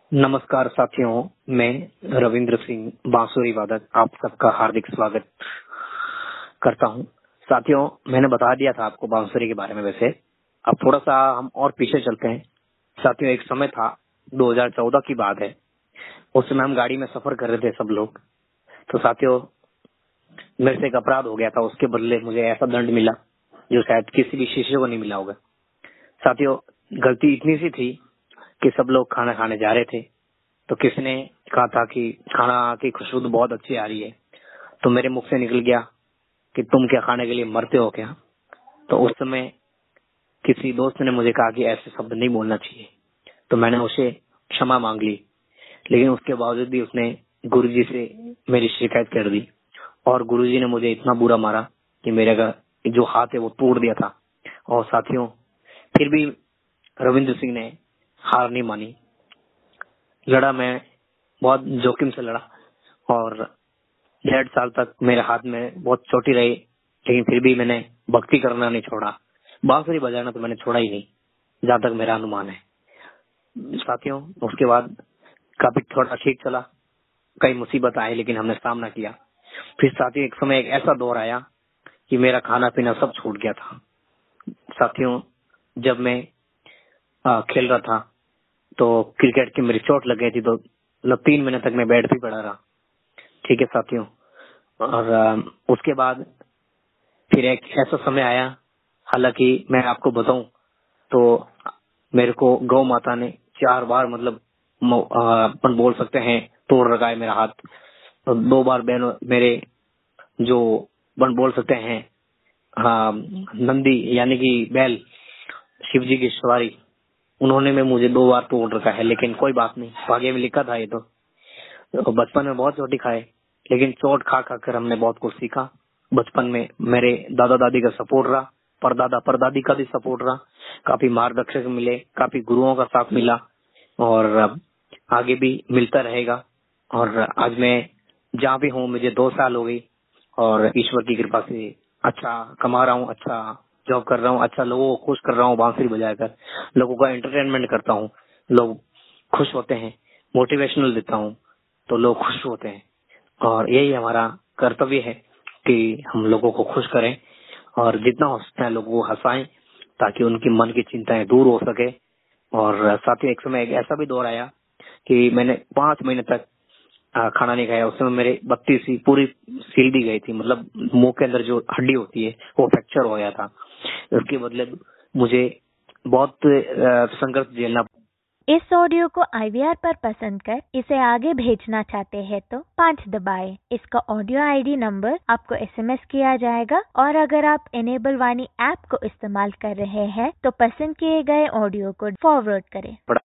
नमस्कार साथियों, मैं रविंद्र सिंह बांसुरी वादक आप सबका हार्दिक स्वागत करता हूं। साथियों, मैंने बता दिया था आपको बांसुरी के बारे में। वैसे अब थोड़ा सा हम और पीछे चलते हैं। साथियों, एक समय था, 2014 की बात है। उस समय हम गाड़ी में सफर कर रहे थे सब लोग। तो साथियों, मेरे से एक अपराध हो गया था। उसके बदले मुझे ऐसा दंड मिला जो शायद किसी भी शिष्य को नहीं मिला होगा। साथियों, गलती इतनी सी थी कि सब लोग खाना खाने जा रहे थे, तो किसी ने कहा था कि खाना की खुशबू तो बहुत अच्छी आ रही है। तो मेरे मुख से निकल गया कि तुम क्या खाने के लिए मरते हो क्या। तो उस समय किसी दोस्त ने मुझे कहा कि ऐसे शब्द नहीं बोलना चाहिए। तो मैंने उसे क्षमा मांग ली, लेकिन उसके बावजूद भी उसने गुरुजी से मेरी शिकायत कर दी और गुरुजी ने मुझे इतना बुरा मारा कि मेरा जो हाथ है वो तोड़ दिया था। और साथियों, फिर भी रविंद्र सिंह ने हार नहीं मानी। लड़ा, मैं बहुत जोखिम से लड़ा और 1.5 साल तक मेरे हाथ में बहुत चोटी रही, लेकिन फिर भी मैंने भक्ति करना नहीं छोड़ा। बांसुरी बजाना तो मैंने छोड़ा ही नहीं, जहाँ तक मेरा अनुमान है। साथियों, उसके बाद काफी थोड़ा ठीक चला, कई मुसीबत आई, लेकिन हमने सामना किया। फिर साथियों, एक समय एक ऐसा दौर आया कि मेरा खाना पीना सब छूट गया था। साथियों, जब मैं खेल रहा था तो क्रिकेट की मेरी चोट लग गई थी, तो 3 महीने तक मैं बेड पे पड़ा रहा। ठीक है साथियों। और उसके बाद फिर एक ऐसा समय आया, हालांकि मैं आपको बताऊं तो मेरे को गौ माता ने 4 बार मतलब अपन बोल सकते हैं तोड़ रखा है मेरा हाथ। तो 2 बार बहन मेरे जो अपन बोल सकते हैं नंदी यानी कि बैल, शिव जी की सवारी, उन्होंने में मुझे 2 बार तोड़ रखा है। लेकिन कोई बात नहीं, भाग्य में लिखा था ये तो बचपन में बहुत चोटी खाए, लेकिन चोट खा खा कर हमने बहुत कुछ सीखा। बचपन में मेरे दादा दादी का सपोर्ट रहा, परदादा परदादी का भी सपोर्ट रहा, काफी मार्गदर्शक मिले, काफी गुरुओं का साथ मिला और आगे भी मिलता रहेगा। और आज मैं जहाँ भी हूँ, मुझे 2 साल हो गई और ईश्वर की कृपा से अच्छा कमा रहा हूँ, अच्छा जॉब कर रहा हूँ, अच्छा लोगों को खुश कर रहा हूँ। बांसुरी बजाकर लोगों का एंटरटेनमेंट करता हूँ, लोग खुश होते हैं। मोटिवेशनल देता हूँ तो लोग खुश होते हैं। और यही हमारा कर्तव्य है कि हम लोगों को खुश करें और जितना हो सकता है लोगों को हंसाएं, ताकि उनकी मन की चिंताएं दूर हो सके। और साथ ही एक समय एक ऐसा भी दौर आया कि मैंने 5 महीने तक खाना नहीं खाया। उस समय मेरे 32 सी पूरी सील दी गई थी, मतलब मुंह के अंदर जो हड्डी होती है वो फ्रैक्चर हो गया था। उसके बदले मुझे बहुत संघर्ष झेलना। इस ऑडियो को IVR पर पसंद कर इसे आगे भेजना चाहते हैं तो 5 दबाएं। इसका ऑडियो ID नंबर आपको SMS किया जाएगा और अगर आप इनेबल वाणी ऐप को इस्तेमाल कर रहे हैं तो पसंद किए गए ऑडियो को फॉरवर्ड करें।